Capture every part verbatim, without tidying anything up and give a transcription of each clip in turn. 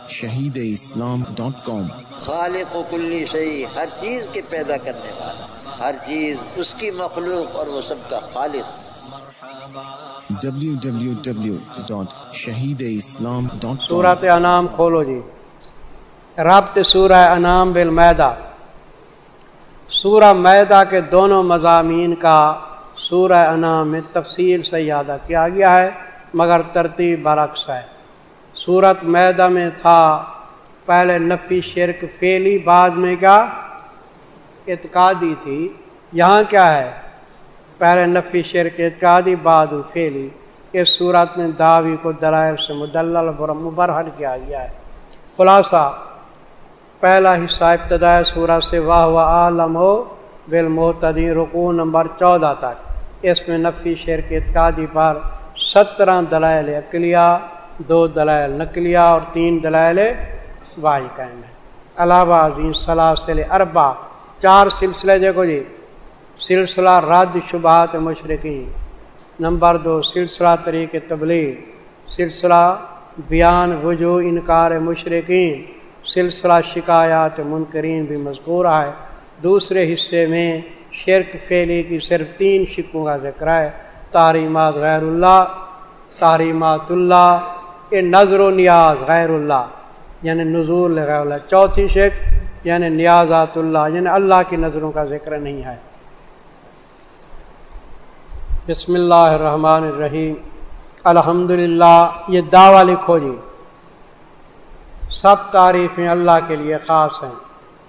شہید اسلام ڈاٹ کام۔ خالق و کلی شیء، ہر چیز کے پیدا کرنے والا، ہر چیز اس کی مخلوق اور وہ سب کا خالق۔ ڈبلیو ڈبلیو ڈبلیو ڈاٹ شہید اسلام ڈاٹ کام۔ سورۃ انعام کھولو جی، ربط سورہ انعام بالمائدہ۔ سورہ مائدہ کے دونوں مضامین کا سورہ انعام میں تفصیل سے احاطہ کیا گیا ہے، مگر ترتیب برعکس ہے۔ سورۃ مائدہ میں تھا پہلے نفی شرک فعلی، بعد میں کیا اعتقادی تھی۔ یہاں کیا ہے؟ پہلے نفی شرک اعتقادی، بعد فعلی۔ اس صورت میں دعوی کو دلائل سے مدلل مبرہن کیا گیا ہے۔ خلاصہ، پہلا حصہ ابتدائی سورہ سے وَهُوَ أَعْلَمُ بِالْمُهْتَدِينَ رکوع نمبر چودہ تک، اس میں نفی شرک اعتقادی پر سترہ دلائل عقلیہ، دو دلائل نقلیہ اور تین دلائل وحی قائم ہے۔ علاوہ ازیں سلاسل اربع، چار سلسلے دیکھو جی۔ سلسلہ رد شبہات مشرکین، نمبر دو سلسلہ طریق تبلیغ، سلسلہ بیان وجوہ انکار مشرکین، سلسلہ شکایات منکرین بھی مذکور ہے۔ دوسرے حصے میں شرک فعلی کی صرف تین شکوں کا ذکر ہے: تحریمات غیر اللہ، تحریمات اللہ، یہ نظر و نیاز غیر اللہ یعنی نزول غیر اللہ، چوتھی شک یعنی نیازات اللہ یعنی اللہ کی نظروں کا ذکر نہیں ہے۔ بسم اللہ الرحمن الرحیم، الحمدللہ، یہ دعویٰ لکھو جی، سب تعریفیں اللہ کے لیے خاص ہیں۔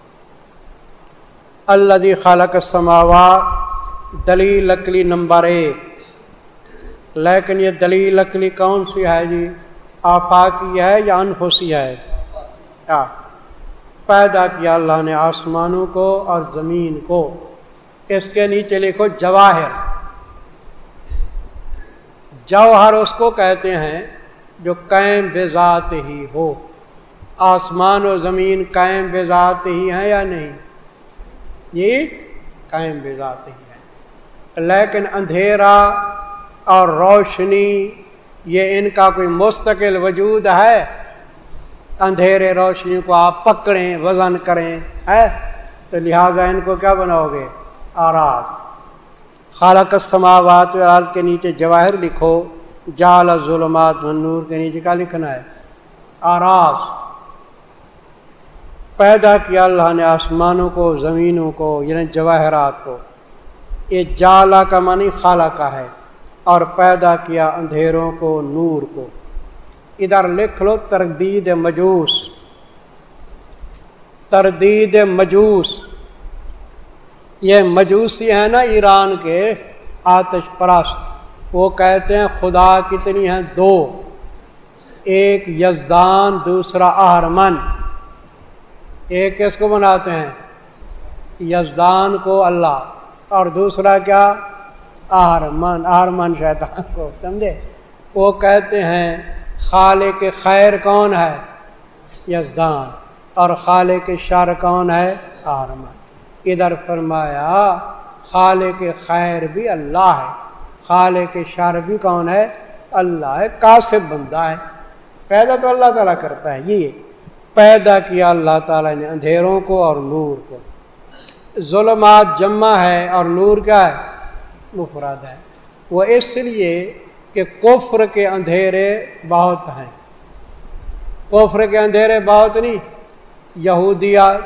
الذی خلق السماوات، دلیل عقلی نمبر ایک۔ لیکن یہ دلیل عقلی کون سی ہے جی؟ آفاقی ہے یا انفسی ہے؟ کیا پیدا کیا اللہ نے آسمانوں کو اور زمین کو۔ اس کے نیچے لکھو جواہر۔ جوہر اس کو کہتے ہیں جو قائم بذات ہی ہو۔ آسمان و زمین قائم بذات ہی ہیں یا نہیں؟ یہ قائم بذات ہی ہے، لیکن اندھیرا اور روشنی یہ ان کا کوئی مستقل وجود ہے؟ اندھیرے روشنی کو آپ پکڑیں، وزن کریں ہے تو لہذا ان کو کیا بناؤ گے؟ آراز۔ خالق السماوات والارض کے نیچے جواہر لکھو، جعل الظلمات والنور کے نیچے کیا لکھنا ہے؟ آراز۔ پیدا کیا اللہ نے آسمانوں کو، زمینوں کو یعنی جواہرات کو۔ یہ جعلہ کا معنی خالقہ ہے، اور پیدا کیا اندھیروں کو، نور کو۔ ادھر لکھ لو تردید مجوس، تردید مجوس۔ یہ مجوسی ہیں نا ایران کے آتش پرست، وہ کہتے ہیں خدا کتنی ہیں؟ دو، ایک یزدان، دوسرا اہرمن۔ ایک کس کو بناتے ہیں؟ یزدان کو اللہ، اور دوسرا کیا؟ اہرمن، اہرمن شیطان کو، سمجھے؟ وہ کہتے ہیں خالق خیر کون ہے؟ یزدان، اور خالق شر کون ہے؟ اہرمن۔ ادھر فرمایا خالق خیر بھی اللہ ہے، خالق شر بھی کون ہے؟ اللہ ہے، کاسب بندہ ہے، پیدا تو اللہ تعالیٰ کرتا ہے۔ یہ پیدا کیا اللہ تعالیٰ نے اندھیروں کو اور نور کو۔ ظلمات جمع ہے اور نور کیا ہے؟ مفرد ہے۔ وہ اس لیے کہ کفر کے اندھیرے بہت ہیں۔ کفر کے اندھیرے بہت نہیں، یہودیات،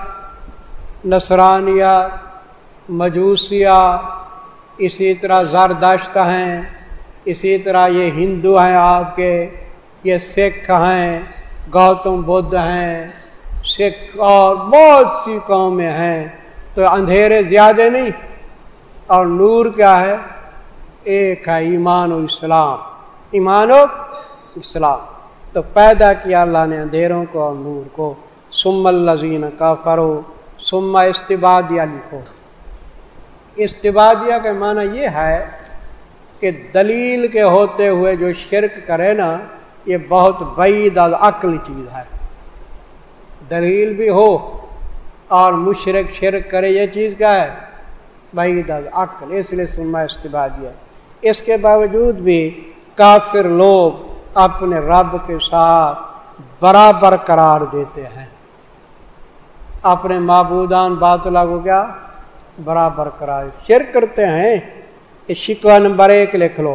نصرانیات، مجوسیہ، اسی طرح زردشت ہیں، اسی طرح یہ ہندو ہیں آپ کے، یہ سکھ ہیں، گوتم بدھ ہیں، سکھ اور بہت سی قومیں ہیں۔ تو اندھیرے زیادہ نہیں، اور نور کیا ہے؟ ایک ہے، ایمان و اسلام، ایمان و اسلام۔ تو پیدا کیا اللہ نے اندھیروں کو اور نور کو۔ ثم الذین کفروا، ثم استبادیہ لکھو۔ استبادیہ کا معنی یہ ہے کہ دلیل کے ہوتے ہوئے جو شرک کرے نا، یہ بہت بعید از عقل چیز ہے۔ دلیل بھی ہو اور مشرک شرک کرے، یہ چیز کیا ہے؟ بعید از عقل، اس لیے ثم استبادیہ۔ اس کے باوجود بھی کافر لوگ اپنے رب کے ساتھ برابر قرار دیتے ہیں، اپنے معبودان باطلا کو کیا برابر قرار شرک کرتے ہیں۔ یہ شکوہ نمبر ایک لکھ لو،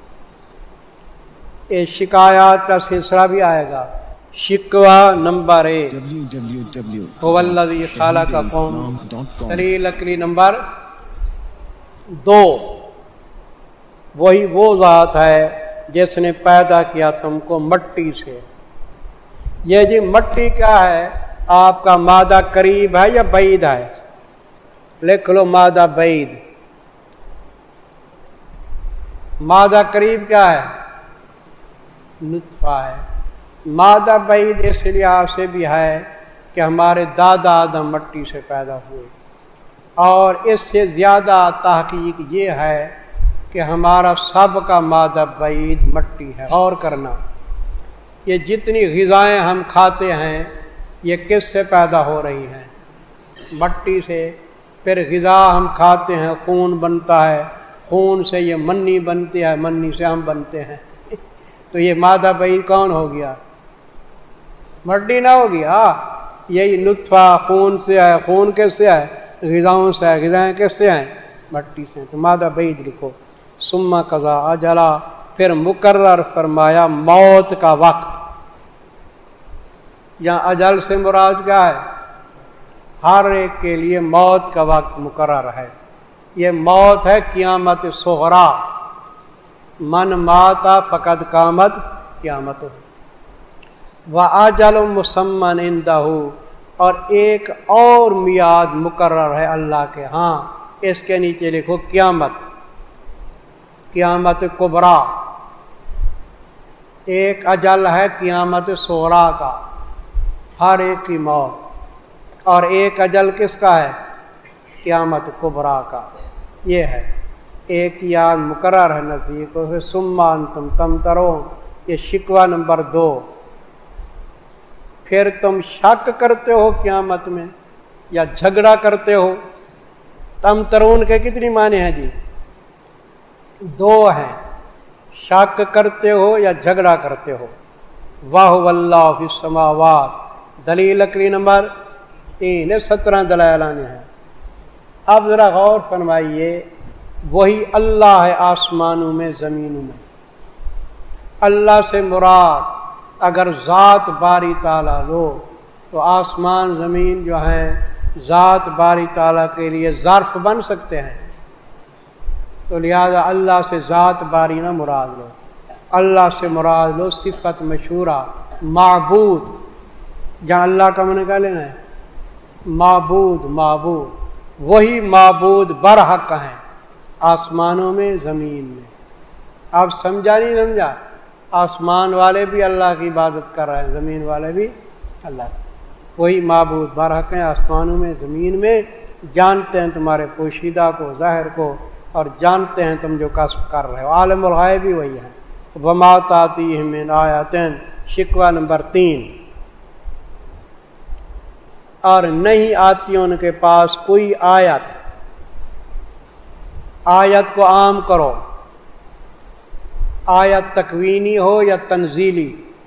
یہ شکایات کا سلسلہ بھی آئے گا۔ شکوہ نمبر ایک هو الذی خلقکم، دلیل عقلی نمبر دو، وہی وہ ذات ہے جس نے پیدا کیا تم کو مٹی سے۔ یہ جی مٹی کیا ہے؟ آپ کا مادہ قریب ہے یا بعید ہے؟ لکھ لو مادہ بعید۔ مادہ قریب کیا ہے؟ نطفہ ہے۔ مادہ بعید اس لحاظ سے بھی ہے کہ ہمارے دادا آدم مٹی سے پیدا ہوئے، اور اس سے زیادہ تحقیق یہ ہے کہ ہمارا سب کا مادہ بعید مٹی ہے۔ اور کرنا، یہ جتنی غذائیں ہم کھاتے ہیں یہ کس سے پیدا ہو رہی ہیں؟ مٹی سے۔ پھر غذا ہم کھاتے ہیں، خون بنتا ہے، خون سے یہ منی بنتی ہے، منی سے ہم بنتے ہیں۔ تو یہ مادہ بعید کون ہو گیا؟ مٹی نہ ہو گیا۔ یہی نطفہ خون سے ہے، خون کس سے ہے؟ غذاؤں سے ہے، غذائیں کس سے ہیں؟ مٹی سے۔ تو مادہ بعید لکھو۔ ثم قضا اجلا، پھر مقرر فرمایا موت کا وقت۔ یہاں اجل سے مراد کیا ہے؟ ہر ایک کے لیے موت کا وقت مقرر ہے۔ یہ موت ہے قیامت صغریٰ، من ماتا فقد قامت قیامت۔ وَأَجَلٌ مُّسَمًّى عِندَهُ، اور ایک اور میعاد مقرر ہے اللہ کے ہاں، اس کے نیچے لکھو قیامت، قیامت کبریٰ۔ ایک اجل ہے قیامت صغریٰ کا، ہر ایک کی موت، اور ایک اجل کس کا ہے؟ قیامت کبریٰ کا۔ یہ ہے ایک یاد مقرر ہے نزدیک، اسے ثم انتم تمترون، یہ شکوہ نمبر دو۔ پھر تم شک کرتے ہو قیامت میں یا جھگڑا کرتے ہو؟ تمترون کے کتنی معنی ہیں جی؟ دو ہیں، شک کرتے ہو یا جھگڑا کرتے ہو۔ وَهُوَ اللَّهُ فِي السَّمَاوَاتِ، دلیل عقلی نمبر تین، سترہ دلائل آنے ہیں۔ اب ذرا غور فرمائیے، وہی اللہ ہے آسمانوں میں زمینوں میں۔ اللہ سے مراد اگر ذات باری تعالیٰ لو تو آسمان زمین جو ہیں ذات باری تعالیٰ کے لیے ظرف بن سکتے ہیں، تو لہذا اللہ سے ذات باری نہ مراد لو، اللہ سے مراد لو صفت مشہورہ معبود، جہاں اللہ کا من کیا لینا ہے؟ معبود، معبود، وہی معبود برحق ہیں آسمانوں میں زمین میں۔ آپ سمجھا نہیں سمجھا؟ آسمان والے بھی اللہ کی عبادت کر رہے ہیں، زمین والے بھی اللہ، وہی معبود برحق ہیں آسمانوں میں زمین میں، جانتے ہیں تمہارے پوشیدہ کو ظاہر کو، اور جانتے ہیں تم جو کسب کر رہے ہو، عالم الغیب بھی وہی ہے۔ وما تاتیہم من آیات، شکوہ نمبر تین، اور نہیں آتی ان کے پاس کوئی آیت۔ آیت کو عام کرو، آیت تکوینی ہو یا تنزیلی۔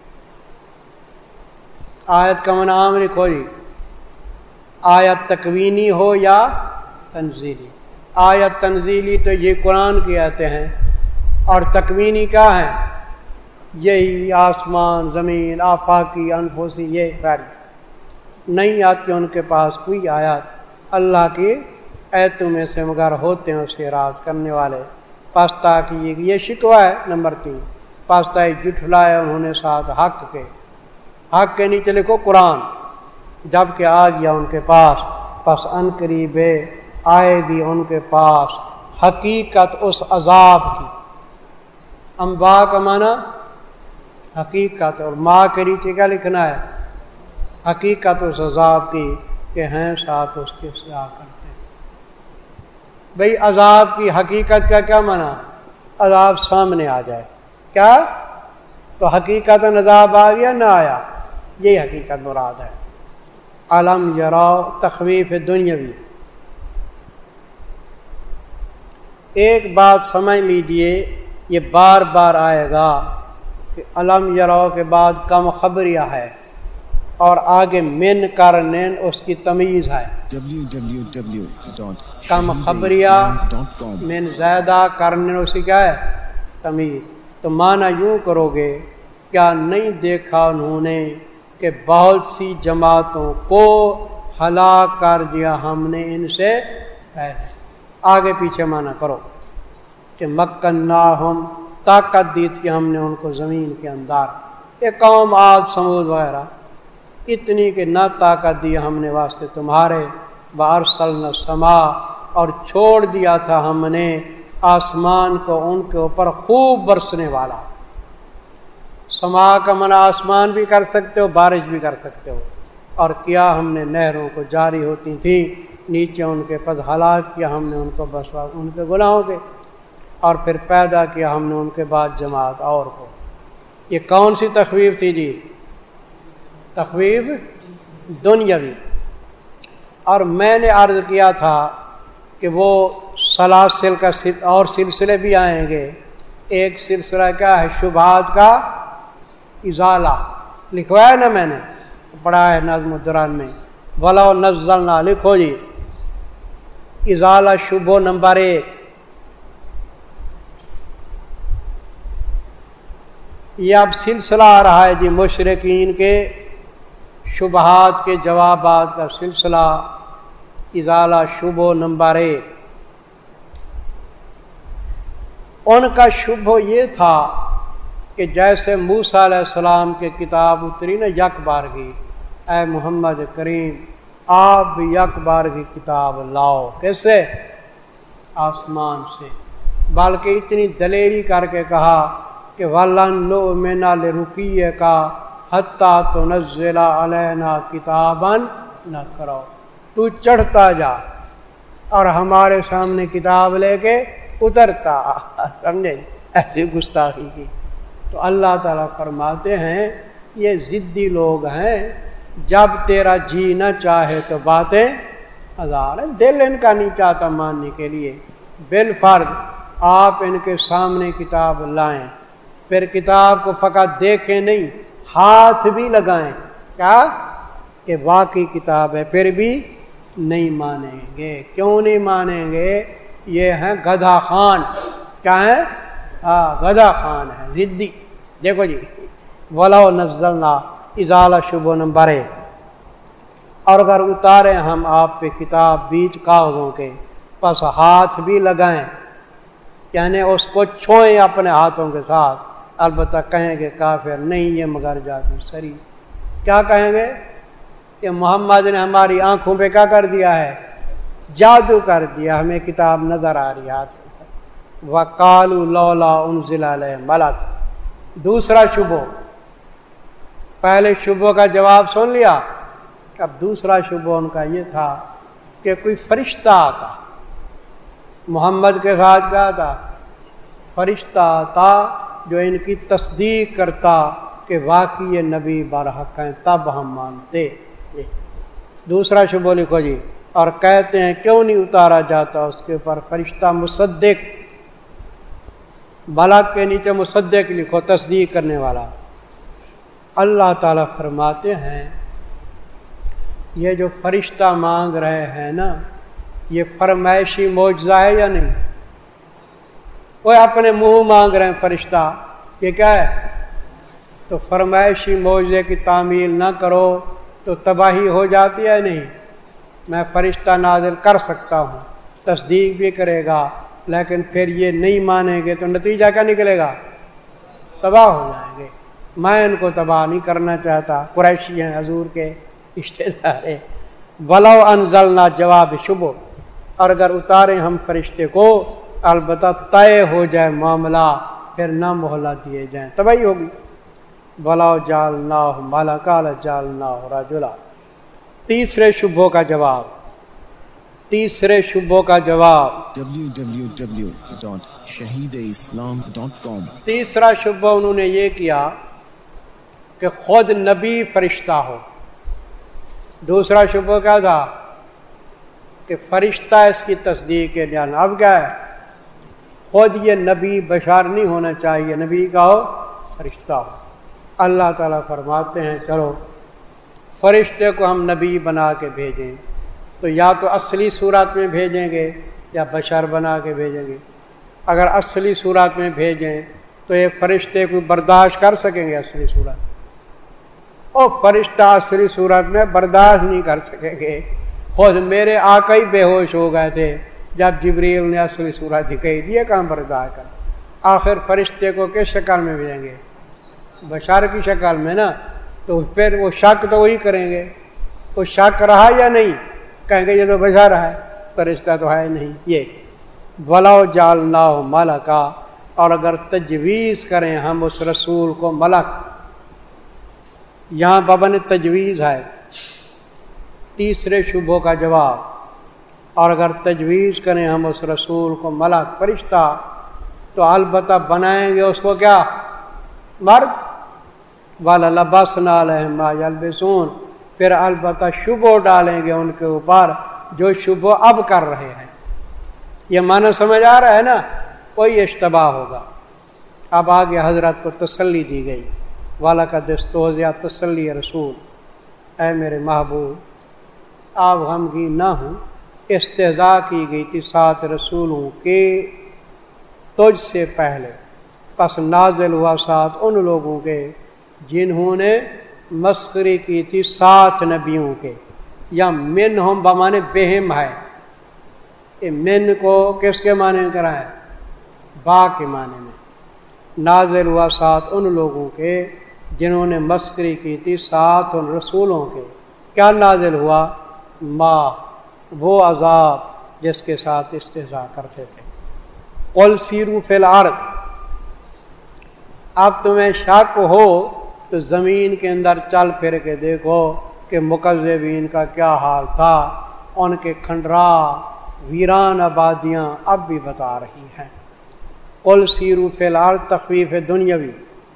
آیت کا معنی عام لکھو جی، آیت تکوینی ہو یا تنزیلی۔ آیت تنزیلی تو یہ قرآن کی آیتیں ہیں، اور تکوینی کیا ہیں؟ یہی آسمان زمین آفاقی انفسی، یہ ساری نہیں آتی ان کے پاس کوئی آیات اللہ کی ایتوں میں سے مگر ہوتے ہیں اسے راز کرنے والے۔ پاستا کی یہ شکوہ ہے نمبر تین، پاستا جھٹلائے انہوں نے ساتھ حق کے، حق کے نیچے لکھو قرآن، جب کہ آ گیا ان کے پاس، پس ان قریب آئے گی ان کے پاس حقیقت اس عذاب کی۔ انباء کا معنی حقیقت، اور ماں کے نیچے کیا لکھنا ہے؟ حقیقت اس عذاب کی کہ ہیں ساتھ اس کے سزا کرتے۔ بھئی عذاب کی حقیقت کا کیا معنی؟ عذاب سامنے آ جائے، کیا تو حقیقت عذاب آ گیا نہ آیا، یہ حقیقت مراد ہے۔ علم یراؤ تخویف دنیاوی۔ ایک بات سمجھ لیجئے، یہ بار بار آئے گا کہ علم یرو کے بعد کم خبریہ ہے اور آگے من کرنین اس کی تمیز ہے. W W W dot com خبریہ من زیادہ کرنین اس کی کیا ہے؟ تمیز. تو معنی یوں کرو گے کیا نہیں دیکھا انہوں نے کہ بہت سی جماعتوں کو ہلاک کر دیا ہم نے ان سے پہلے. آگے پیچھے معنی کرو کہ مکناہم طاقت دی تھی ہم نے ان کو زمین کے اندر. یہ قوم عاد سمود وغیرہ اتنی کہ نہ طاقت دی ہم نے واسطے تمہارے. وارسلنا السماء اور چھوڑ دیا تھا ہم نے آسمان کو ان کے اوپر خوب برسنے والا. سما کا منع آسمان بھی کر سکتے ہو بارش بھی کر سکتے ہو. اور کیا ہم نے نہروں کو جاری ہوتی تھی نیچے ان کے پس ہلاک کیا ہم نے ان کو بس ان کے گناہوں کے. اور پھر پیدا کیا ہم نے ان کے بعد جماعت اور کو. یہ کون سی تخویف تھی جی؟ تخویف دنیاوی. اور میں نے عرض کیا تھا کہ وہ سلاسل کا اور سلسلے بھی آئیں گے. ایک سلسلہ کیا ہے؟ شبہات کا ازالہ. لکھوایا نا میں نے پڑھا ہے نظم الدران میں. ولو نزلنا لکھو جی ازالہ شبہ نمبر ایک. یہ اب سلسلہ آ رہا ہے جی مشرکین کے شبہات کے جوابات کا سلسلہ. ازالہ شبہ نمبر ایک. ان کا شبہ یہ تھا کہ جیسے موسیٰ علیہ السلام کے کتاب اتری نا یک بار کی، اے محمد کریم آپ بھی یک بار کی کتاب لاؤ. کیسے؟ آسمان سے. بلکہ اتنی دلیری کر کے کہا کہ وَلَن نُؤْمِنَ لِرُقِيِّكَ حَتَّى تُنَزِّلَ عَلَيْنَا كِتَابًا نَقْرَؤُ. تو چڑھتا جا اور ہمارے سامنے کتاب لے کے اترتا. سمجھے؟ ایسی گستاخی کی. تو اللہ تعالیٰ فرماتے ہیں یہ ضدی لوگ ہیں. جب تیرا جی نہ چاہے تو باتیں ہزار ہیں. دل ان کا نہیں چاہتا ماننے کے لیے. بالفرض آپ ان کے سامنے کتاب لائیں پھر کتاب کو فقط دیکھیں نہیں ہاتھ بھی لگائیں کیا کہ واقعی کتاب ہے پھر بھی نہیں مانیں گے. کیوں نہیں مانیں گے؟ یہ ہیں گدھا خان. کیا ہے؟ ہاں گدھا خان ہے ضدی. دیکھو جی ولو نزلنا ازالہ شبہ نمبر ایک. اور اگر اتارے ہم آپ پہ کتاب بیچ کاغذوں کے پس ہاتھ بھی لگائیں یعنی اس کو چھوئیں اپنے ہاتھوں کے ساتھ. البتہ کہیں گے کافر نہیں یہ مگر جادو سری. کیا کہیں گے کہ محمد نے ہماری آنکھوں پہ کیا کر دیا ہے؟ جادو کر دیا. ہمیں کتاب نظر آ رہی ہے. وَقَالُوا لَوْلَا أُنزِلَ عَلَيْهِ مَلَكٌ. دوسرا شبہ. پہلے شبہ کا جواب سن لیا. اب دوسرا شبہ ان کا یہ تھا کہ کوئی فرشتہ آتا. محمد کے ساتھ کیا تھا؟ فرشتہ آتا جو ان کی تصدیق کرتا کہ واقعی یہ نبی برحق ہیں تب ہم مانتے. دوسرا شبہ لکھو جی. اور کہتے ہیں کیوں نہیں اتارا جاتا اس کے اوپر فرشتہ مصدق. ملک کے نیچے مصدق لکھو تصدیق کرنے والا. اللہ تعالیٰ فرماتے ہیں یہ جو فرشتہ مانگ رہے ہیں نا یہ فرمائشی معجزہ ہے یا نہیں؟ وہ اپنے منہ مانگ رہے ہیں فرشتہ. یہ کیا ہے؟ تو فرمائشی معجزے کی تعمیل نہ کرو تو تباہی ہو جاتی ہے نہیں. میں فرشتہ نازل کر سکتا ہوں تصدیق بھی کرے گا لیکن پھر یہ نہیں مانیں گے تو نتیجہ کیا نکلے گا؟ تباہ ہو جائیں گے. میں ان کو تباہ نہیں کرنا چاہتا. قریشی ہیں حضور کے رشتے دار. ولو انزلنا جواب شبہ. اور اگر اتاریں ہم فرشتے کو البتہ طے ہو جائے معاملہ پھر نہ مہلت دیے جائیں تباہی ہوگی. ولو جعلناہ ملکا لجعلناہ رجلا. تیسرے شبہ کا جواب. تیسرے شبہ کا جواب ڈبلیو ڈبلیو ڈبلیو ڈاٹ شہید اسلام ڈاٹ کام. تیسرا شبہ انہوں نے یہ کیا کہ خود نبی فرشتہ ہو. دوسرا شبہ کیا تھا کہ فرشتہ اس کی تصدیق کے جان. اب کیا ہے؟ خود یہ نبی بشار نہیں ہونا چاہیے نبی کا ہو فرشتہ ہو۔ اللہ تعالیٰ فرماتے ہیں چلو فرشتے کو ہم نبی بنا کے بھیجیں، تو یا تو اصلی صورت میں بھیجیں گے یا بشر بنا کے بھیجیں گے۔ اگر اصلی صورت میں بھیجیں تو یہ فرشتے کو برداشت کر سکیں گے اصلی صورت؟ اور فرشتہ اصلی صورت میں برداشت نہیں کر سکیں گے۔ خود میرے آقا ہی بے ہوش ہو گئے تھے جب جبریل نے اصلی صورت دکھائی، دیے کہاں برداشت کر۔ آخر فرشتے کو کس شکل میں بھیجیں گے؟ بشر کی شکل میں نا، تو پھر وہ شک تو وہی کریں گے۔ وہ شک رہا یا نہیں؟ کہیں گے یہ تو بشر ہے، فرشتہ تو ہے نہیں۔ یہ وَلَوْ جَعَلْنَاهُ مَلَكًا، اور اگر تجویز کریں ہم اس رسول کو ملک، یہاں بابا نے تجویز ہے تیسرے شبہ کا جواب، اور اگر تجویز کریں ہم اس رسول کو ملک فرشتہ، تو البتہ بنائیں گے اس کو کیا؟ مرد۔ وَلَلَبَسْنَا عَلَيْهِمْ مَا يَلْبِسُونَ، پھر البتہ شبہ ڈالیں گے ان کے اوپر جو شبہ اب کر رہے ہیں۔ یہ معنی سمجھ آ رہا ہے نا؟ کوئی اشتباہ ہوگا۔ اب آگے حضرت کو تسلی دی گئی، وَلَقَدِ اسْتُهْزِئَ، تسلی رسول، اے میرے محبوب آپ غمگین نہ ہوں، استہزاء کی گئی تھی سات رسولوں کے تجھ سے پہلے، پس نازل ہوا ساتھ ان لوگوں کے جنہوں نے مسخری کی تھی سات نبیوں کے۔ یا منہم بمانے بہم ہے، یہ من کو کس کے معنی میں کرا ہے؟ با کے معنی میں۔ نازل ہوا ساتھ ان لوگوں کے جنہوں نے مسخری کی تھی سات ان رسولوں کے۔ کیا نازل ہوا؟ ما، وہ عذاب جس کے ساتھ استہزاء کرتے تھے۔ قل سیروا فی الارض، اب تمہیں شک ہو تو زمین کے اندر چل پھر کے دیکھو کہ مکذبین کا کیا حال تھا، ان کے کھنڈرا ویران آبادیاں اب بھی بتا رہی ہیں۔ قل سیروا فی الارض تخویف دنیاوی،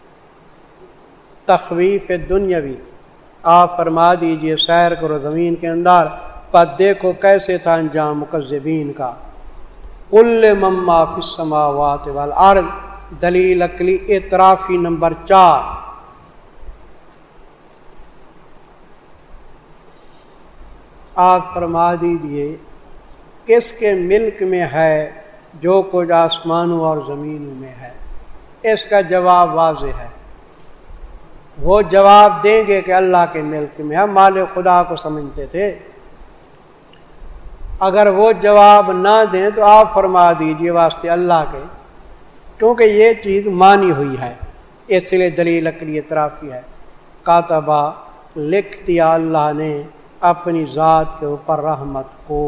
تخویف دنیاوی، آپ فرما دیجئے سیر کرو زمین کے اندر، پر دیکھو کیسے تھا انجام مکذبین کا۔ قل من ما فی السماوات والارض، دلیل عقلی اعترافی نمبر چار، آپ فرما دیجئے کس کے ملک میں ہے جو کچھ آسمانوں اور زمینوں میں ہے۔ اس کا جواب واضح ہے، وہ جواب دیں گے کہ اللہ کے ملک میں ہے، مالک خدا کو سمجھتے تھے۔ اگر وہ جواب نہ دیں تو آپ فرما دیجئے واسطے اللہ کے، کیونکہ یہ چیز مانی ہوئی ہے، اس لیے دلیل عقلی اعترافی ہے۔ کاتبہ، لکھ دیا اللہ نے اپنی ذات کے اوپر رحمت کو،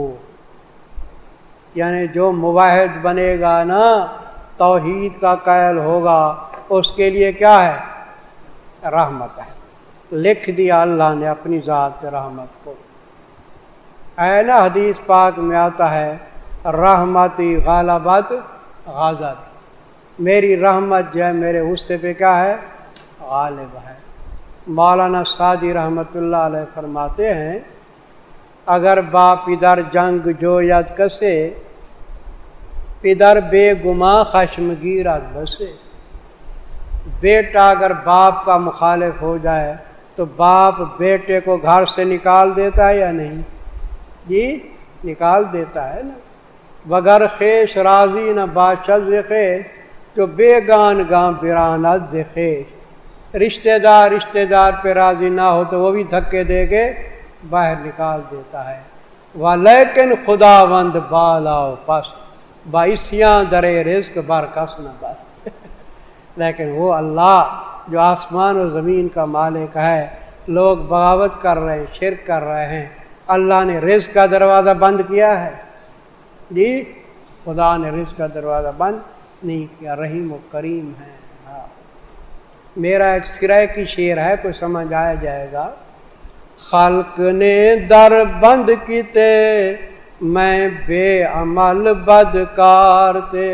یعنی جو موحد بنے گا نا، توحید کا قائل ہوگا، اس کے لیے کیا ہے؟ رحمت ہے۔ لکھ دیا اللہ نے اپنی ذات کے رحمت کو۔ اے نا حدیث پاک میں آتا ہے رحمتی غالبت غضب، میری رحمت جو ہے میرے غصے پہ کیا ہے؟ غالب ہے۔ مولانا سعدی رحمت اللہ علیہ فرماتے ہیں اگر باپ پدر جنگ جو یاد کسے، پدر بے گماں خشمگیر بسے۔ بیٹا اگر باپ کا مخالف ہو جائے تو باپ بیٹے کو گھر سے نکال دیتا ہے یا نہیں؟ جی نکال دیتا ہے نا۔ بغیر خیش راضی نہ باشد خیش، جو بے گان گاں براند خیش۔ رشتہ دار رشتہ دار پہ راضی نہ ہو تو وہ بھی دھکے دے کے باہر نکال دیتا ہے۔ ولیکن خداوند بالا و پست، بائیسیاں درے رزق برکس نہ بس۔ لیکن وہ اللہ جو آسمان و زمین کا مالک ہے، لوگ بغاوت کر رہے ہیں، شرک کر رہے ہیں، اللہ نے رزق کا دروازہ بند کیا ہے؟ جی خدا نے رزق کا دروازہ بند نہیں کیا، رحیم و کریم ہے۔ ہاں میرا ایک سرائے کی شعر ہے، کوئی سمجھ آیا جائے گا۔ خلق نے در بند کیتے میں بے عمل بدکار تے،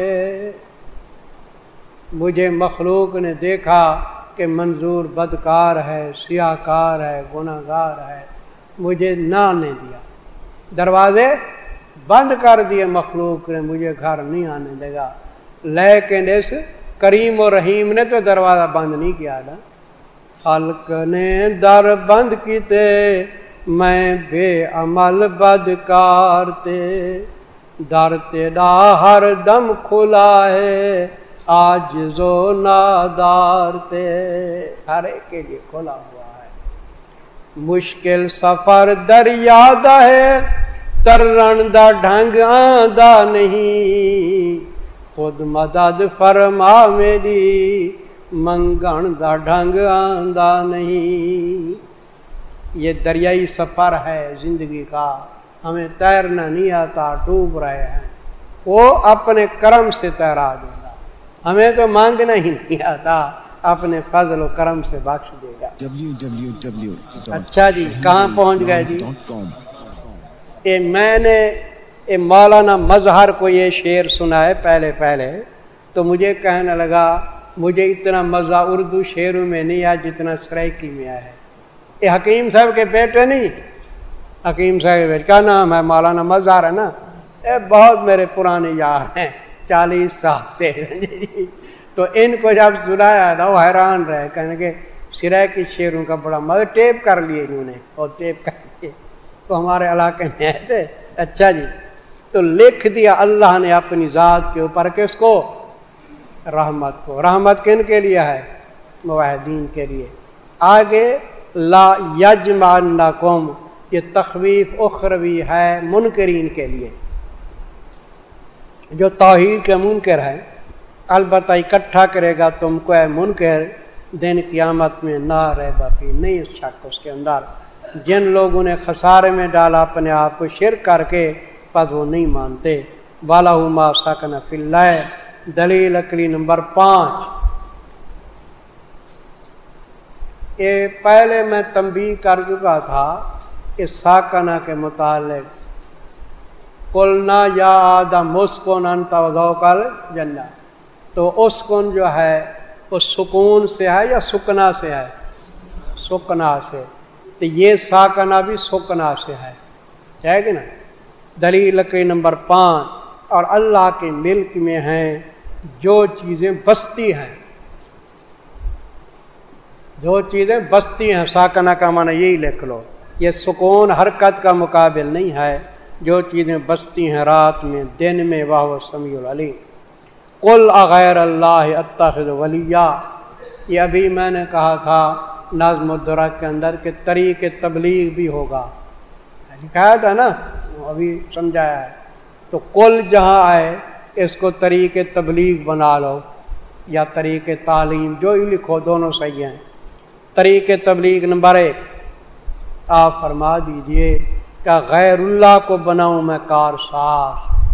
مجھے مخلوق نے دیکھا کہ منظور بدکار ہے، سیاہ کار ہے، گناہ گار ہے، مجھے نہ آنے دیا، دروازے بند کر دیے، مخلوق نے مجھے گھر نہیں آنے دے گا۔ لیکن اس کریم و رحیم نے تو دروازہ بند نہیں کیا تھا. خلق نے در بند کیتے میں بے عمل بدکار تے در تیرا ہر دم کھلا ہے عاجز و نادار تے ہر ایک کے لیے کھلا ہوا ہے. مشکل سفر دریا دا ہے ترن دا ڈھنگ آندا نہیں خود مدد فرما میری منگن دا ڈھنگ آندا نہیں. یہ دریائی سفر ہے زندگی کا, ہمیں تیرنا نہیں آتا, ڈوب رہے ہیں, وہ اپنے کرم سے تیرا دے گا. ہمیں تو مانگنا ہی نہیں آتا, اپنے فضل و کرم سے بخش دے گا. اچھا جی, کہاں پہنچ گئے جی؟ اے میں نے اے مولانا مظہر کو یہ شعر سنا ہے پہلے پہلے, تو مجھے کہنے لگا مجھے اتنا مزہ اردو شعروں میں نہیں آیا جتنا سرائکی میں آیا ہے. یہ حکیم صاحب کے بیٹے نہیں, حکیم صاحب کے بیٹے کا نام ہے مولانا مظہر ہے نا, یہ بہت میرے پرانے یار ہیں, چالیس سال سے. تو ان کو جب سنایا تھا وہ حیران رہے, کہنے کہ سرائکی شعروں کا بڑا مزہ, ٹیپ کر لیے انہوں نے, اور ٹیپ کر لیے تو ہمارے علاقے میں آئے تھے. اچھا جی, تو لکھ دیا اللہ نے اپنی ذات کے اوپر کس کو؟ رحمت کو. رحمت کن کے لیے ہے؟ موحدین کے لیے. آگے لا یجمعنکم, یہ تخویف اخروی ہے منکرین کے لیے, جو توحید کے منکر ہے. البتہ اکٹھا کرے گا تم کو اے منکر دن قیامت میں نہ ریب فی, نہیں شک اس کے اندر. جن لوگوں نے خسارے میں ڈالا اپنے آپ کو شرک کر کے, پس وہ نہیں مانتے. وَلَهُ مَا سَكَنَ فِي اللَّيْلِ, دلیل عقلی نمبر پانچ. یہ پہلے میں تنبیہ کر چکا تھا اس ساکنہ کے متعلق. قُلْنَا يَا آدَمُ اسْكُنْ أَنْتَ وَزَوْجُكَ الْجَنَّةَ, تو اسکن جو ہے وہ سکون سے ہے یا سکنا سے ہے؟ سکنا سے. تو یہ ساکنہ بھی سکنا سے ہے, ہے کہ نا. دلیل لکڑی نمبر پانچ. اور اللہ کے ملک میں ہیں جو چیزیں بستی ہیں, جو چیزیں بستی ہیں, ساکنہ کا معنی یہی لکھ لو. یہ سکون حرکت کا مقابل نہیں ہے, جو چیزیں بستی ہیں رات میں دن میں, وَهُوَ السَّمِيعُ الْعَلِيمُ. قُلْ أَغَيْرَ اللَّهِ أَتَّخِذُ وَلِيًّا, یہ ابھی میں نے کہا تھا نظم الدرر کے اندر کہ طریق تبلیغ بھی ہوگا, لکھایا تھا نا, ابھی سمجھایا ہے. تو قل جہاں آئے اس کو طریق تبلیغ بنا لو یا طریق تعلیم, جو ہی لکھو دونوں صحیح ہیں. طریق تبلیغ نمبر ایک, آپ فرما دیجئے کہ غیر اللہ کو بناؤں میں کارساز.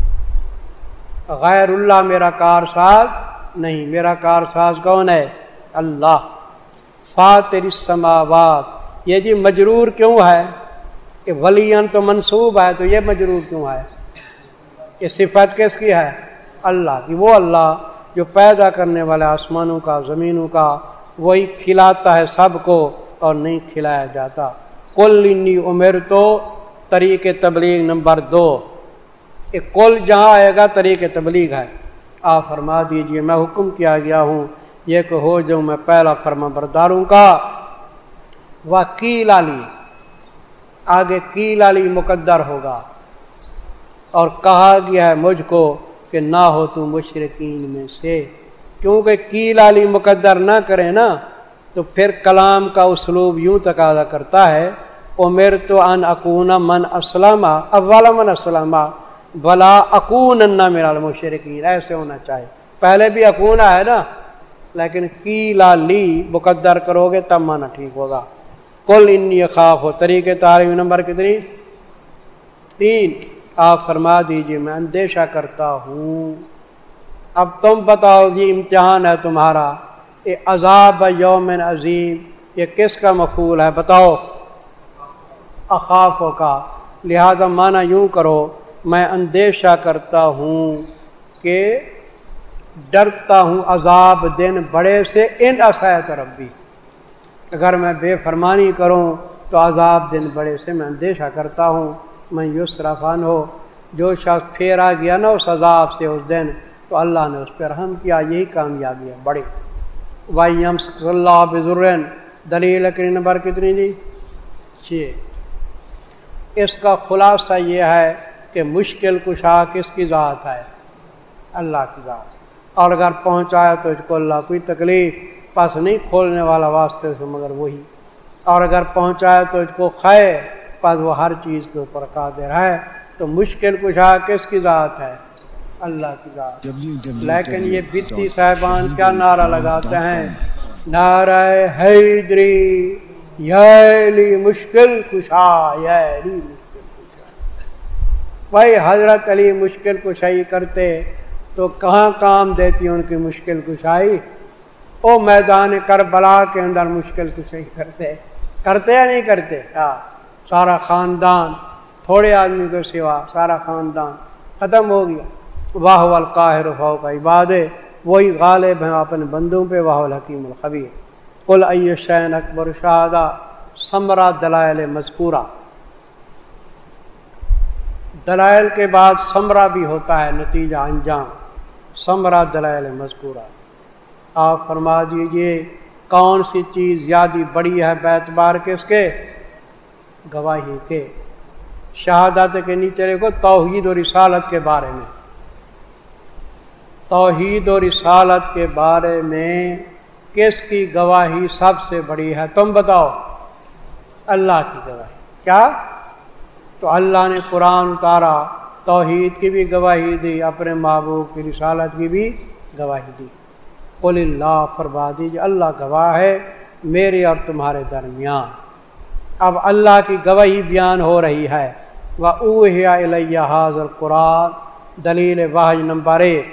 غیر اللہ میرا کارساز نہیں, میرا کارساز کون ہے؟ اللہ. فاطر السماوات, یہ جی مجرور کیوں ہے؟ کہ ولیان تو منصوب ہے, تو یہ مجرور کیوں ہے؟ یہ صفت کس کی ہے؟ اللہ کی. وہ اللہ جو پیدا کرنے والا آسمانوں کا زمینوں کا, وہی کھلاتا ہے سب کو اور نہیں کھلایا جاتا. قل انی امرت, طریق تبلیغ نمبر دو. ایک قل جہاں آئے گا طریق تبلیغ ہے. آپ فرما دیجئے میں حکم کیا گیا ہوں یہ کہ ہو جاؤں میں پہلا فرما برداروں کا. وکیل علی, آگے کیل علی مقدر ہوگا, اور کہا گیا ہے مجھ کو کہ نہ ہو تو مشرکین میں سے. کیونکہ کیل علی مقدر نہ کرے نا تو پھر کلام کا اسلوب یوں تقاضا کرتا ہے امرت ان اکون من اسلم اول من اسلم ولا اکونن من المشرکین, ایسے ہونا چاہیے. پہلے بھی اکون ہے نا, لیکن کیل علی مقدر کرو گے تب مانا ٹھیک ہوگا. قل انی اخاف, طریق تعلیم نمبر کتنی؟ تین. آپ فرما دیجئے میں اندیشہ کرتا ہوں. اب تم بتاؤ جی, امتحان ہے تمہارا. یہ عذاب یوم عظیم, یہ کس کا مفعول ہے بتاؤ؟ اخاف کا. لہذا مانا یوں کرو میں اندیشہ کرتا ہوں کہ ڈرتا ہوں عذاب دن بڑے سے, ان عصیت ربی, اگر میں بے فرمانی کروں تو عذاب دن بڑے سے میں اندیشہ کرتا ہوں. میں یسرف عنہ, جو شخص پھیرا گیا نا اس عذاب سے اس دن, تو تو اللہ نے اس پہ رحم کیا، یہی کامیابی ہے بڑی۔ وَيَمْسَسْكَ اللَّهُ بِضُرٍّ دلیل اکری نمبر کتنی جی؟ چھ۔ اس کا خلاصہ یہ ہے کہ مشکل کشا کس کی ذات ہے؟ اللہ کی ذات۔ اور اگر پہنچایا تو اس کو اللہ کوئی تکلیف پس نہیں کھولنے والا واسطے سے مگر وہی، اور اگر پہنچایا تو اس کو خیر پس وہ ہر چیز کے اوپر قادر ہے۔ تو مشکل کشا کس کی ذات ہے؟ اللہ کی ذات۔ لیکن یہ بتی صاحبان کیا نعرہ لگاتے ہیں؟ نعرہ حیدری یا علی مشکل کشا، یا علی مشکل کشا۔ بھائی حضرت علی مشکل کشائی کرتے تو کہاں کام دیتی ان کی مشکل کشائی؟ او میدان کربلا کے اندر مشکل کشائی کرتے کرتے یا نہیں کرتے؟ ہاں، سارا خاندان، تھوڑے آدمی کو سوا سارا خاندان ختم ہو گیا۔ واہ القاہر فوق عبادہ، وہی غالب ہیں اپنے بندوں پہ، واہ الحکیم الخبیر۔ قل ای شیء اکبر شہادہ، ثمرہ دلائل مذکورہ۔ دلائل کے بعد ثمرہ بھی ہوتا ہے، نتیجہ انجام، ثمرہ دلائل مذکورہ۔ آپ فرما دیجئے کون سی چیز زیادہ بڑی ہے باعتبار کس کے؟ گواہی کے۔ شہادت کے نیچے دیکھو توحید و رسالت کے بارے میں، توحید و رسالت کے بارے میں کس کی گواہی سب سے بڑی ہے؟ تم بتاؤ۔ اللہ کی گواہی۔ کیا؟ تو اللہ نے قرآن اتارا، توحید کی بھی گواہی دی، اپنے محبوب کی رسالت کی بھی گواہی دی۔ قل اللہ، فرما دیجیے اللہ گواہ ہے میرے اور تمہارے درمیان۔ اب اللہ کی گواہی بیان ہو رہی ہے۔ وَأُوحِیَ إِلَيَّ هَٰذَا الْقُرْآنُ، دلیل وحی نمبر ایک۔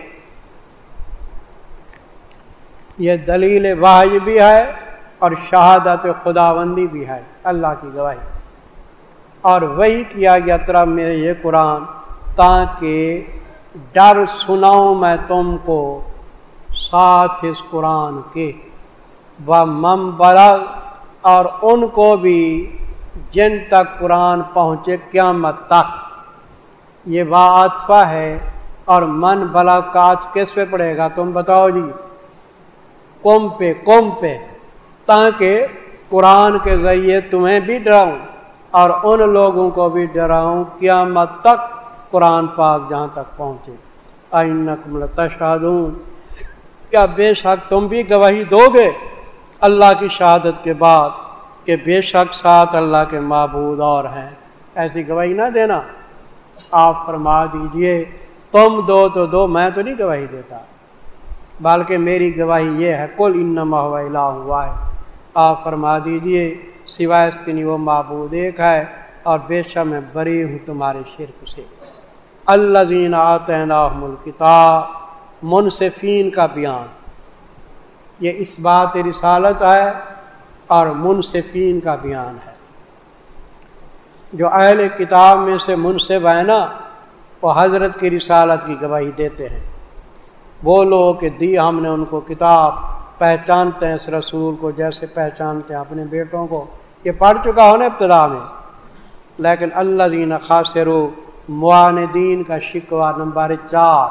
یہ دلیل وحی بھی ہے اور شہادت خداوندی بھی ہے، اللہ کی گواہی۔ اور وہی کیا گیا طرف میں یہ قرآن تاکہ ڈر سناؤں میں تم کو ساتھ اس قرآن کے، وَمَن بَلَغَ، اور ان کو بھی جن تک قرآن پہنچے قیامت تک۔ یہ واعطفہ ہے، اور من بلغ کا عطف کس پہ پڑے گا تم بتاؤ جی؟ قم پہ، قم پہ، تاکہ قرآن کے ذریعے تمہیں بھی ڈراؤں اور ان لوگوں کو بھی ڈراؤں قیامت تک قرآن پاک جہاں تک پہنچے۔ اَإِنَّكُمْ لَتَشْهَدُونَ، کیا بے شک تم بھی گواہی دو گے اللہ کی شہادت کے بعد کہ بے شک ساتھ اللہ کے معبود اور ہیں؟ ایسی گواہی نہ دینا۔ آپ فرما دیجئے تم دو تو دو، میں تو نہیں گواہی دیتا، بلکہ میری گواہی یہ ہے قل انما هو الہ واحد۔ آپ فرما دیجئے سوائے اس کے نہیں وہ معبود ایک ہے، اور بے شک میں بری ہوں تمہارے شرک سے۔ الذین آتیناہم الکتاب، منصفین کا بیان، یہ اس بات رسالت ہے اور منصفین کا بیان ہے۔ جو اہل کتاب میں سے منصف ہے نا، وہ حضرت کی رسالت کی گواہی دیتے ہیں۔ وہ لوگ کہ دی ہم نے ان کو کتاب، پہچانتے ہیں اس رسول کو جیسے پہچانتے ہیں اپنے بیٹوں کو۔ یہ پڑھ چکا ہو نا ابتدا میں، لیکن الذین خاسروا، معاندین کا شکوہ نمبر چار۔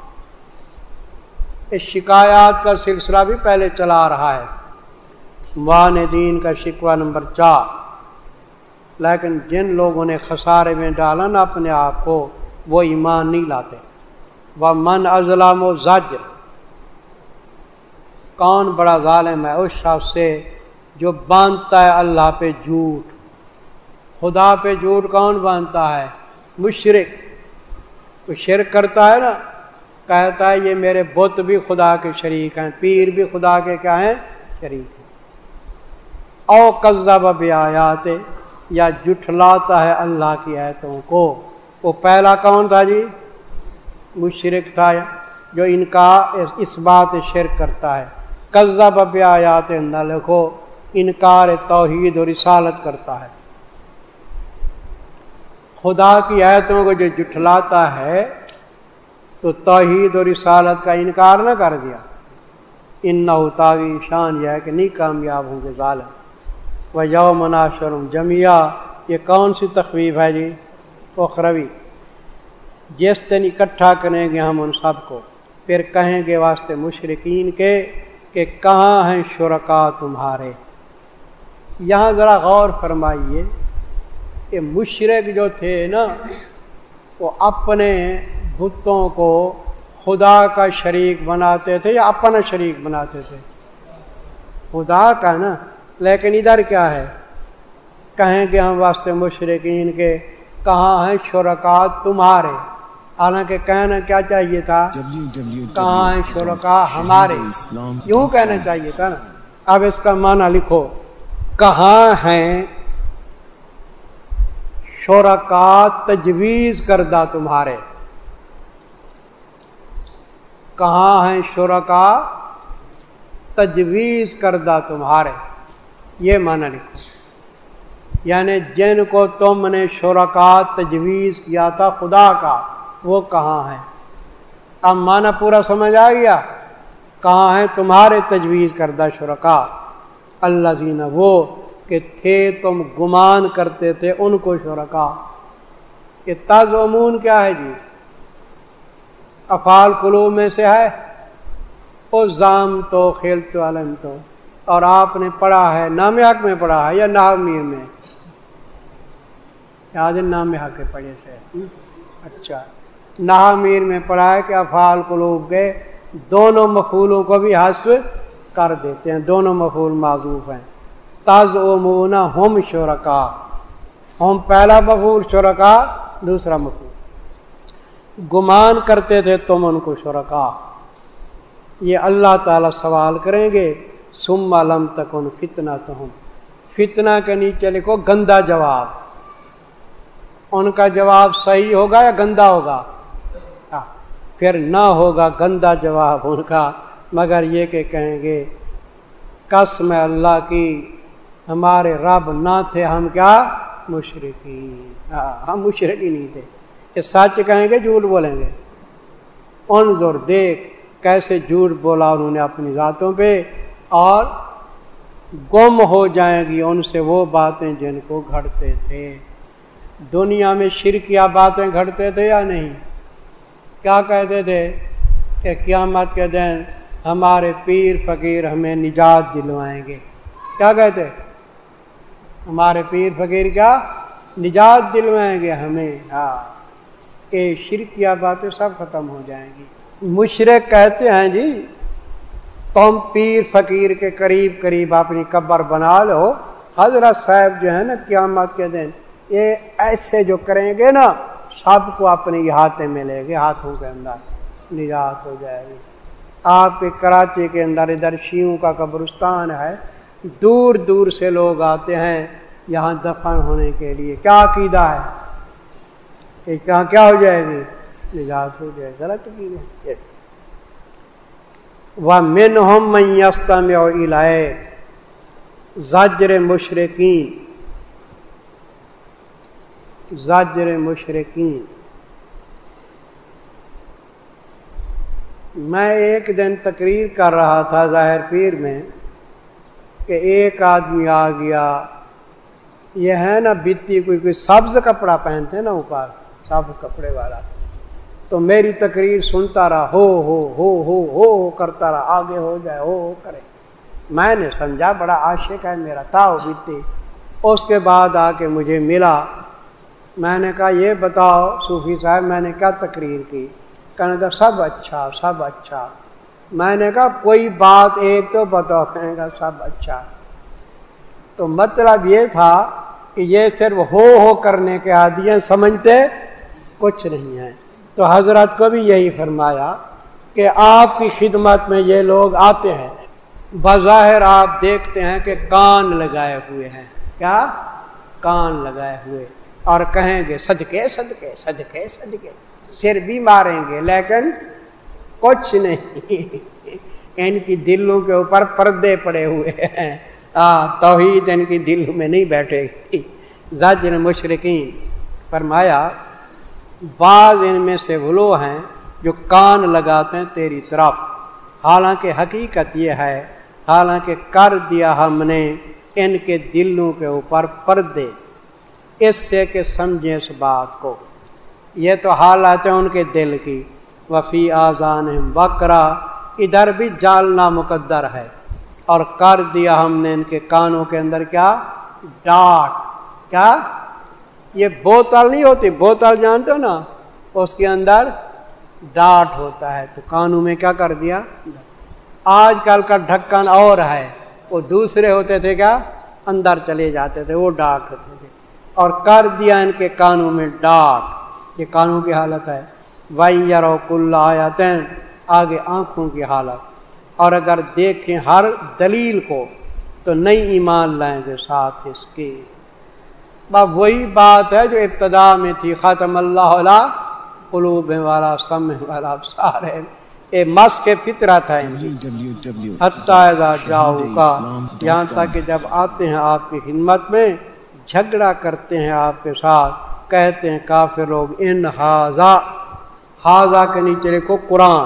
اس شکایات کا سلسلہ بھی پہلے چلا رہا ہے، معاندین کا شکوہ نمبر چار۔ لیکن جن لوگوں نے خسارے میں ڈالا نا اپنے آپ کو، وہ ایمان نہیں لاتے۔ وَمَنْ أَظْلَمُ زَجْرٌ، کون بڑا ظالم ہے اس شخص سے جو باندھتا ہے اللہ پہ جھوٹ۔ خدا پہ جھوٹ کون باندھتا ہے؟ مشرک۔ تو شرک کرتا ہے نا، کہتا ہے یہ میرے بت بھی خدا کے شریک ہیں، پیر بھی خدا کے کیا ہیں؟ شریک ہیں۔ او کذب بآیات، یا جھٹلاتا ہے اللہ کی آیتوں کو۔ وہ پہلا کون تھا جی؟ مشرک تھا جو ان کا اس بات شرک کرتا ہے۔ کذب بآیات نہ لکھو، انکار توحید و رسالت کرتا ہے۔ خدا کی آیتوں کو جو جھٹلاتا ہے تو توحید و رسالت کا انکار نہ کر دیا۔ انہ طاغی، شان یہ ہے کہ نہیں کامیاب ہوں گے ظالم۔ وَيَوْمَ نَحْشُرُهُمْ جَمِيعًا، یہ کون سی تخویف ہے جی؟ اخروی۔ جس دن اکٹھا کریں گے ہم ان سب کو، پھر کہیں گے واسطے مشرکین کے کہ کہاں ہیں شرکا تمہارے. یہاں ذرا غور فرمائیے کہ مشرک جو تھے نا وہ اپنے بتوں کو خدا کا شریک بناتے تھے یا اپنا شریک بناتے تھے؟ خدا کا نا. لیکن ادھر کیا ہے؟ کہیں گے ہم واسطے مشرکین کے کہاں ہیں شرکا تمہارے. حالانکہ کہنا کیا چاہیے تھا؟ کہاں ہیں شرکا ہمارے. یوں کہنا چاہیے تھا نا. اب اس کا معنی لکھو، کہاں ہیں شرکا تجویز کردہ تمہارے. کہاں ہیں شرکا تجویز کردہ تمہارے، یہ معنی لکھو. یعنی جن کو تم نے شرکا تجویز کیا تھا خدا کا، وہ کہاں ہیں. اب معنی پورا سمجھ آ گیا. کہاں ہیں تمہارے تجویز کردہ شرکا الذین، وہ کہ تھے تم گمان کرتے تھے ان کو شرکا. یہ تزعمون کیا ہے جی؟ افعال قلوب میں سے ہے. او زام تو خیل تو علم تو، اور آپ نے پڑھا ہے نام حق میں پڑھا ہے یا نحو میر میں؟ یاد ہے نام حق کے پڑھے سے؟ اچھا، نحو میر میں پڑھا ہے کہ افعال قلوب کے دونوں مفعولوں کو بھی حذف کر دیتے ہیں، دونوں مفعول معذوف ہیں. تزعمون ہم شرکا، ہم پہلا مفعول شرکا دوسرا مفعول. گمان کرتے تھے تم ان کو شرکا. یہ اللہ تعالیٰ سوال کریں گے. ثم لم تکن فتنتہم، فتنہ کے نیچے لکھو گندا جواب. ان کا جواب صحیح ہوگا یا گندا ہوگا؟ پھر نہ ہوگا گندا جواب ان کا، مگر یہ کہ کہیں گے قسم اللہ کی ہمارے رب نہ تھے ہم کیا مشرکین. ہم مشرک ہی نہیں تھے. یہ سچ کہیں گے جھوٹ بولیں گے؟ انظر، دیکھ کیسے جھوٹ بولا انہوں نے اپنی ذاتوں پہ، اور گم ہو جائیں گی ان سے وہ باتیں جن کو گھڑتے تھے. دنیا میں شرکیہ باتیں گھڑتے تھے یا نہیں؟ کیا کہتے تھے کہ قیامت کے دن ہمارے پیر فقیر ہمیں نجات دلوائیں گے. کیا کہتے؟ ہمارے پیر فقیر کیا نجات دلوائیں گے ہمیں. ہاں، کہ شرکیہ باتیں سب ختم ہو جائیں گی. مشرک کہتے ہیں جی تم پیر فقیر کے قریب قریب اپنی قبر بنا لو. حضرت صاحب جو ہے نا قیامت کے دن یہ ایسے جو کریں گے نا سب کو اپنے احاطے میں لے گے، ہاتھوں کے اندر نجات ہو جائے گی. آپ کے کراچی کے اندر ادھر شیعوں کا قبرستان ہے، دور دور سے لوگ آتے ہیں یہاں دفن ہونے کے لیے. کیا عقیدہ ہے کہ کہاں کیا ہو جائے گی؟ نجات ہو جائے. غلط عقیدہ. وَمِنْهُمْ مَنْ يَسْتَمِعُ إِلَيْكَ، زجر مشرکین، زجر مشرکین. میں ایک دن تقریر کر رہا تھا ظاہر پیر میں کہ ایک آدمی آ گیا، یہ ہے نا بتی کوئی کوئی سبز کپڑا پہنتے ہیں نا اوپر، سبز کپڑے والا. تو میری تقریر سنتا رہا، ہو ہو ہو ہو ہو ہو کرتا رہا، آگے ہو جائے ہو ہو کرے. میں نے سمجھا بڑا عاشق ہے میرا تاؤ بتی. اس کے بعد آ کے مجھے ملا. میں نے کہا یہ بتاؤ صوفی صاحب میں نے کیا تقریر کی؟ کہنے کا سب اچھا سب اچھا. میں نے کہا کوئی بات ایک تو بتاؤ. کہنے کا سب اچھا. تو مطلب یہ تھا کہ یہ صرف ہو ہو کرنے کے عادی ہیں، سمجھتے کچھ نہیں ہیں. تو حضرت کو بھی یہی فرمایا کہ آپ کی خدمت میں یہ لوگ آتے ہیں، بظاہر آپ دیکھتے ہیں کہ کان لگائے ہوئے ہیں. کیا؟ کان لگائے ہوئے، اور کہیں گے صدقے صدقے صدقے صدقے، سر بھی ماریں گے لیکن کچھ نہیں. ان کی دلوں کے اوپر پردے پڑے ہوئے ہیں. توحید ان کی دل میں نہیں بیٹھے گی. زجر مشرکین. فرمایا بعض ان میں سے وہ لوگ ہیں جو کان لگاتے ہیں تیری طرف، حالانکہ حقیقت یہ ہے حالانکہ کر دیا ہم نے ان کے دلوں کے اوپر پردے، اس سے کہ سمجھیں اس بات کو. یہ تو حالات ہیں ان کے دل کی، وفی آذانہم وقرا، ادھر بھی جالنا مقدر ہے، اور کر دیا ہم نے ان کے کانوں کے اندر کیا؟ ڈاٹ۔ کیا؟ یہ بوتل نہیں ہوتی، بوتل جانتے ہو نا، اس کے اندر ڈاٹ ہوتا ہے، تو کانوں میں کیا کر دیا؟ آج کل کا ڈھکن اور ہے، وہ دوسرے ہوتے تھے کیا؟ اندر چلے جاتے تھے، وہ ڈاٹ ہوتے تھے، اور کر دیا ان کے کانوں میں ڈاٹ۔ یہ کانوں کی حالت ہے۔ وَيَرَوْا كُلَّ آیَةٍ، آگے آنکھوں کی حالت، اور اگر دیکھیں ہر دلیل کو تو نئی ایمان لائیں گے ساتھ اس کے۔ بس وہی بات ہے جو ابتدا میں تھی، ختم اللہ علی قلوب والا سمع والا ابصار ہے، یہ مسخ فطرت ہے ان کی۔ حتیٰ اذا جاؤکا، یہاں تک کہ جب آتے ہیں آپ کی خدمت میں، جھگڑا کرتے ہیں آپ کے ساتھ، کہتے ہیں کافر لوگ ان ھذا، ھذا کے نیچے لکھو قرآن،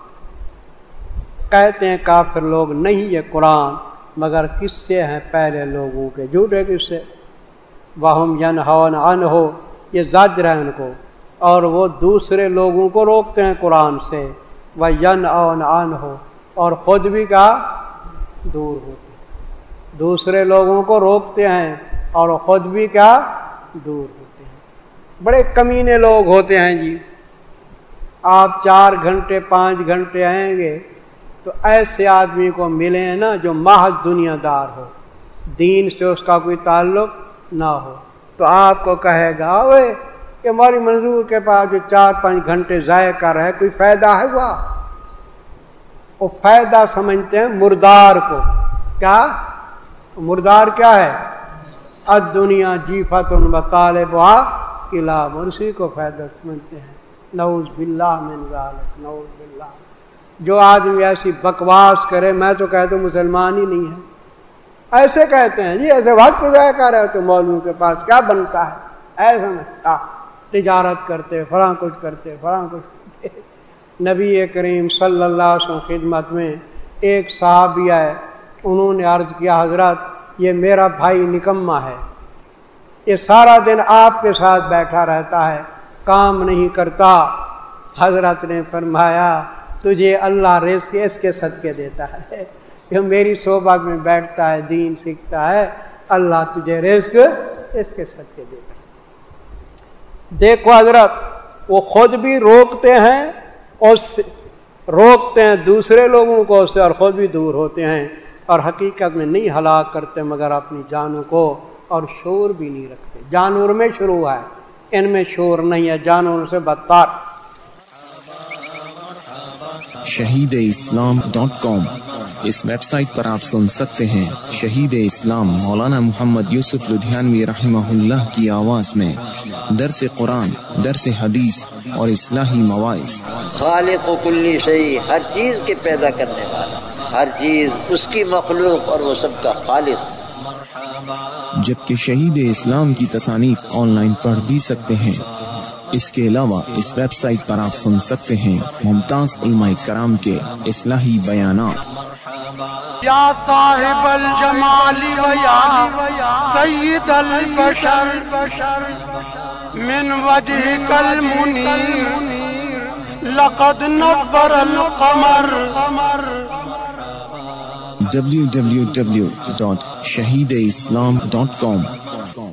کہتے ہیں کافر لوگ نہیں یہ قرآن مگر قصے ہیں پہلے لوگوں کے، جھوٹے قصے۔ وَهُمْ يَنْهَوْنَ عَنْهُ، یہ زجر ہے ان کو، اور وہ دوسرے لوگوں کو روکتے ہیں قرآن سے۔ وَيَنْهَوْنَ عَنْهُ، اور خود بھی کا دور ہوتے ہیں، دوسرے لوگوں کو روکتے ہیں اور خود بھی کیا؟ دور ہوتے ہیں۔ بڑے کمینے لوگ ہوتے ہیں جی۔ آپ چار گھنٹے پانچ گھنٹے آئیں گے تو ایسے آدمی کو ملیں نا جو محض دنیا دار ہو، دین سے اس کا کوئی تعلق نہ ہو، تو آپ کو کہے گا اوے کہ ہماری منظور کے پاس جو چار پانچ گھنٹے ضائع کر رہے کوئی فائدہ ہے؟ ہوا وہ فائدہ سمجھتے ہیں مردار کو۔ کیا مردار کیا ہے؟ الدنیا جیفۃ وطالبها کلاب، اسی کو فائدہ سمجھتے ہیں۔ نعوذ باللہ من ذالک، نعوذ باللہ۔ جو آدمی ایسی بکواس کرے، میں تو کہتا ہوں مسلمان ہی نہیں ہے، ایسے کہتے ہیں جی ایسے وقت ضائع کر رہے تو مولویوں کے پاس کیا بنتا ہے، ایسا میں تجارت کرتے، فلاں کچھ کرتے، فلاں کچھ کرتے۔ نبی کریم صلی اللہ علیہ وسلم خدمت میں ایک صحابی آئے، انہوں نے عرض کیا حضرت یہ میرا بھائی نکما ہے، یہ سارا دن آپ کے ساتھ بیٹھا رہتا ہے، کام نہیں کرتا۔ حضرت نے فرمایا تجھے اللہ رزق اس کے صدقے دیتا ہے، جو میری صحبت میں بیٹھتا ہے دین سیکھتا ہے، اللہ تجھے رزق اس کے صدقے دیتا ہے۔ دیکھو حضرت وہ خود بھی روکتے ہیں، اور روکتے ہیں دوسرے لوگوں کو اس سے، اور خود بھی دور ہوتے ہیں، اور حقیقت میں نہیں ہلاک کرتے مگر اپنی جانوں کو، اور شعور بھی نہیں رکھتے۔ جانور میں شروع ہے، ان میں شعور نہیں ہے، جانور سے بدتر۔ شہید اسلام ڈاٹ کام، اس ویب سائٹ پر آپ سن سکتے ہیں شہید اسلام مولانا محمد یوسف لدھیانوی رحمہ اللہ کی آواز میں درس قرآن، درس حدیث اور اصلاحی مواعظ۔ خالق و کلی شیء، ہر چیز کے پیدا کرنے والا، ہر چیز اس کی مخلوق اور وہ سب کا خالق۔ جبکہ شہید اسلام کی تصانیف آن لائن پڑھ بھی سکتے ہیں۔ اس کے علاوہ اس ویب سائٹ پر آپ سن سکتے ہیں ممتاز علماء کرام کے اصلاحی بیانات۔ یا صاحب الجمال و یا سید البشر من وجهك المنیر لقد نور القمر۔ ڈبلیو ڈبلیو ڈبلیو ڈاٹ شہید اسلام ڈاٹ کام